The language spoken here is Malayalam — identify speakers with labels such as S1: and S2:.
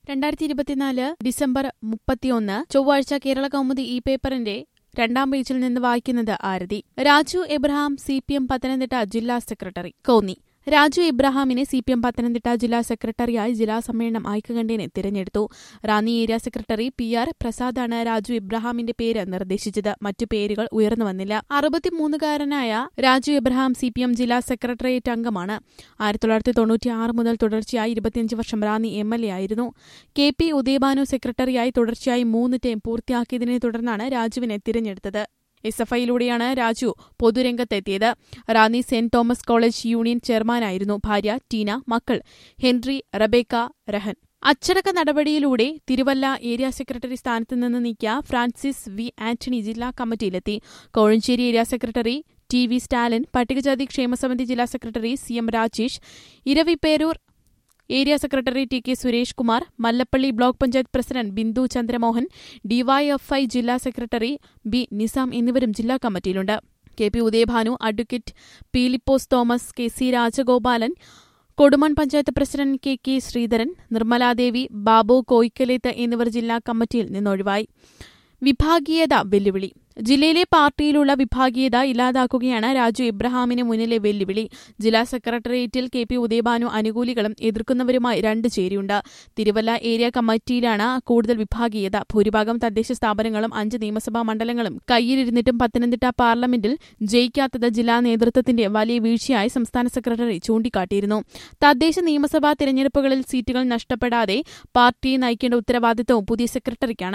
S1: 2024 ഡിസംബർ 31 ചൊവ്വാഴ്ച കേരള കൗമുദി ഈ പേപ്പറിന്റെ രണ്ടാം പേജിൽ നിന്ന് വായിക്കുന്നത് ആരതി. രാജു എബ്രഹാം CPM പത്തനംതിട്ട ജില്ലാ സെക്രട്ടറി. കോന്നി. രാജു എബ്രഹാമിനെ CPM പത്തനംതിട്ട ജില്ലാ സെക്രട്ടറിയായി ജില്ലാ സമ്മേളനം ഐക്യകണ്ഠേന തിരഞ്ഞെടുത്തു. റാന്നി ഏരിയ സെക്രട്ടറി PR പ്രസാദാണ് രാജു എബ്രഹാമിന്റെ പേര് നിർദ്ദേശിച്ചത്. മറ്റു പേരുകൾ ഉയർന്നുവന്നില്ല. 63-കാരനായ രാജു എബ്രഹാം CPM ജില്ലാ സെക്രട്ടേറിയറ്റ് അംഗമാണ്. 1996 മുതൽ തുടർച്ചയായി 25 വർഷം റാന്നി MLA ആയിരുന്നു. KP ഉദയഭാനു സെക്രട്ടറിയായി തുടർച്ചയായി 3 ടേം പൂർത്തിയാക്കിയതിനെ തുടർന്നാണ് രാജുവിനെ തിരഞ്ഞെടുത്തത്. SFIയിലൂടെയാണ് രാജു പൊതുരംഗത്തെത്തിയത്. Ranni Saint Thomas College Union ചെയർമാനായിരുന്നു. ഭാര്യ ടീന, മക്കൾ ഹെൻറി, റബേക്ക, രഹൻ. അച്ചടക്ക നടപടിയിലൂടെ തിരുവല്ല ഏരിയ സെക്രട്ടറി സ്ഥാനത്ത് നിന്ന് നീക്കിയ ഫ്രാൻസിസ് V. ആന്റണി ജില്ലാ കമ്മിറ്റിയിലെത്തി. Kozhencherry area secretary TV Stalin, പട്ടികജാതി ക്ഷേമസമിതി ജില്ലാ secretary CM Rajesh, Eraviperoor area secretary TK Suresh Kumar, Mallappally block panchayat president Bindu Chandramohan, DYFI ജില്ലാ സെക്രട്ടറി B. നിസാം എന്നിവരും ജില്ലാ കമ്മിറ്റിയിലുണ്ട്. KP Udayabhanu, advocate Peelipose Thomas, KC Rajagopalan, Kodumon panchayat president KK Sreedharan, Nirmaladevi, Babu Koyikkalethu എന്നിവർ ജില്ലാ കമ്മിറ്റിയിൽ നിന്നൊഴിവായി. വിഭാഗീയത വെല്ലുവിളി. ജില്ലയിലെ പാർട്ടിയിലുള്ള വിഭാഗീയത ഇല്ലാതാക്കുകയാണ് രാജു എബ്രഹാമിന് മുന്നിലെ വെല്ലുവിളി. ജില്ലാ സെക്രട്ടേറിയറ്റിൽ KP ഉദയഭാനു അനുകൂലികളും എതിർക്കുന്നവരുമായി 2 ചേരിയുണ്ട്. തിരുവല്ല ഏരിയ കമ്മിറ്റിയിലാണ് കൂടുതൽ വിഭാഗീയത. ഭൂരിഭാഗം തദ്ദേശ സ്ഥാപനങ്ങളും 5 നിയമസഭാ മണ്ഡലങ്ങളും കയ്യിലിരുന്നിട്ടും പത്തനംതിട്ട പാർലമെന്റിൽ ജയിക്കാത്തത് ജില്ലാ നേതൃത്വത്തിന്റെ വലിയ വീഴ്ചയായി സംസ്ഥാന സെക്രട്ടറി ചൂണ്ടിക്കാട്ടിയിരുന്നു. തദ്ദേശ നിയമസഭാ തിരഞ്ഞെടുപ്പുകളിൽ സീറ്റുകൾ നഷ്ടപ്പെടാതെ പാർട്ടിയെ നയിക്കേണ്ട ഉത്തരവാദിത്തവും പുതിയ സെക്രട്ടറിക്കാണ്.